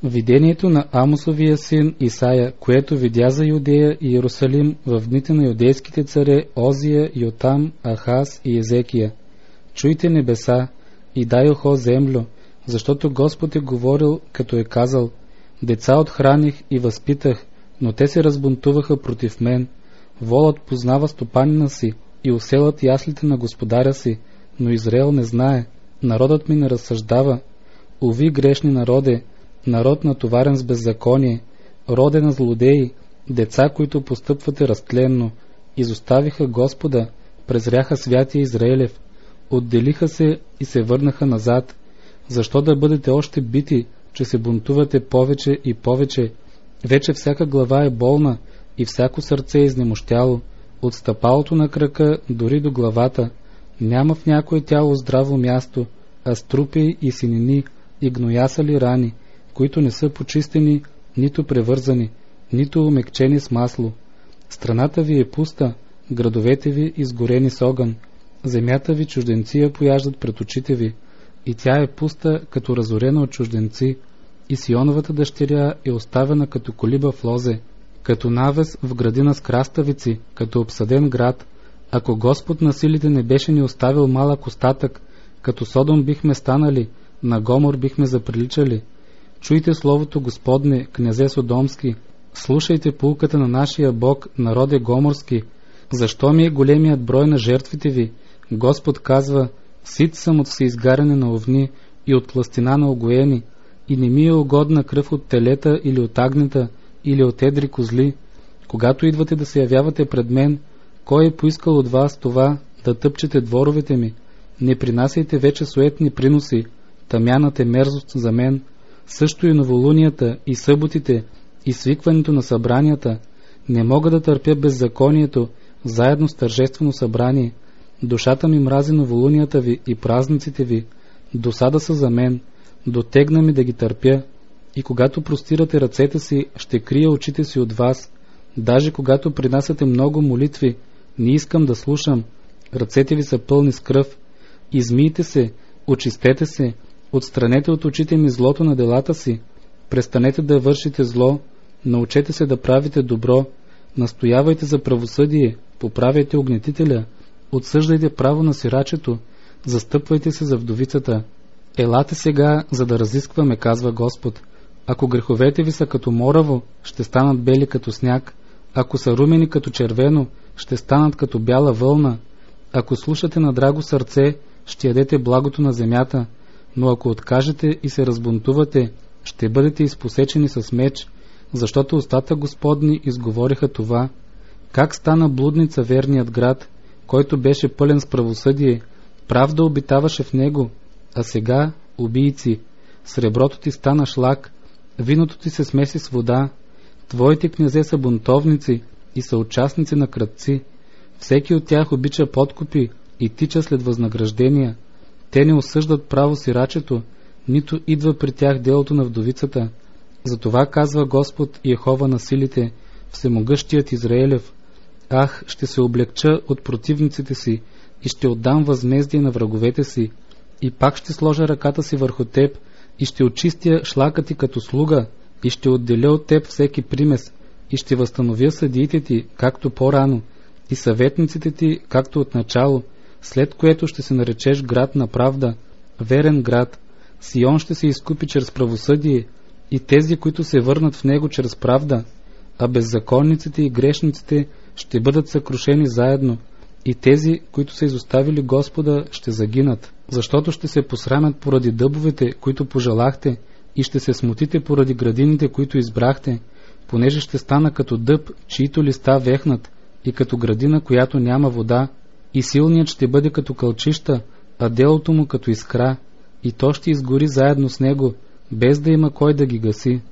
Видението на Амосовия син Исаия, което видя за Юдея и Иерусалим в дните на юдейските царе Озия, Йотам, Ахаз и Езекия. Чуйте небеса и дай ухо землю, защото Господ е говорил, като е казал: деца отхраних и възпитах, но те се разбунтуваха против мен. Волът познава стопанина си и оселът яслите на господаря си, но Израел не знае, народът ми не разсъждава. Уви, грешни народе, народ натоварен с беззаконие, роде на злодеи, деца, които постъпвате разтленно, изоставиха Господа, презряха святия Израилев, отделиха се и се върнаха назад. Защо да бъдете още бити, че се бунтувате повече и повече? Вече всяка глава е болна и всяко сърце е изнемощяло, от стъпалото на крака дори до главата. Няма в някое тяло здраво място, а струпи и синини и гноясали рани, които не са почистени, нито превързани, нито умекчени с масло. Страната ви е пуста, градовете ви изгорени с огън, земята ви чужденци я пояждат пред очите ви, и тя е пуста като разорена от чужденци, и Сионовата дъщеря е оставена като колиба в лозе, като навес в градина с краставици, като обсаден град. Ако Господ на силите не беше ни оставил малък остатък, като Содом бихме станали, на Гомор бихме заприличали. Чуйте словото Господне, князе Содомски, слушайте поуката на нашия Бог, народе Гоморски. Защо ми е големият брой на жертвите ви? Господ казва: сит съм от всеизгаряне на овни и от тлъстина на огоени, и не ми е угодна кръв от телета или от агнета, или от едри козли. Когато идвате да се явявате пред мен, кой е поискал от вас това, да тъпчете дворовете ми? Не принасяйте вече суетни приноси, тъмянът е мерзост за мен. Също и новолунията, и съботите, и свикването на събранията. Не мога да търпя беззаконието, заедно с тържествено събрание. Душата ми мрази новолунията ви и празниците ви. Досада са за мен, дотегна ми да ги търпя. И когато простирате ръцете си, ще крия очите си от вас. Даже когато принасяте много молитви, не искам да слушам. Ръцете ви са пълни с кръв. Измийте се, очистете се, отстранете от очите ми злото на делата си. Престанете да вършите зло, научете се да правите добро, настоявайте за правосъдие, поправяйте огнетителя, отсъждайте право на сирачето, застъпвайте се за вдовицата. Елате сега, за да разискваме, казва Господ. Ако греховете ви са като мораво, ще станат бели като сняг. Ако са румени като червено, ще станат като бяла вълна. Ако слушате на драго сърце, ще ядете благото на земята. Но ако откажете и се разбунтувате, ще бъдете изпосечени с меч, защото устата Господни изговориха това. Как стана блудница верният град, който беше пълен с правосъдие, правда обитаваше в него, а сега убийци. Среброто ти стана шлак, виното ти се смеси с вода. Твоите князе са бунтовници и са участници на крадци. Всеки от тях обича подкупи и тича след възнаграждения. Те не осъждат право сирачето, нито идва при тях делото на вдовицата. Затова казва Господ Йехова на силите, всемогъщият Израилев: ах, ще се облегча от противниците си и ще отдам възмездие на враговете си, и пак ще сложа ръката си върху теб и ще очистя шлака ти като слуга и ще отделя от теб всеки примес и ще възстановя съдиите ти, както по-рано, и съветниците ти, както отначало, след което ще се наречеш град на правда, верен град. Сион ще се изкупи чрез правосъдие и тези, които се върнат в него чрез правда, а беззаконниците и грешниците ще бъдат съкрушени заедно, и тези, които са изоставили Господа, ще загинат, защото ще се посрамят поради дъбовете, които пожелахте, и ще се смутите поради градините, които избрахте, понеже ще стана като дъб, чието листа вехнат, и като градина, която няма вода, и силният ще бъде като кълчища, а делото му като искра, и то ще изгори заедно с него, без да има кой да ги гаси.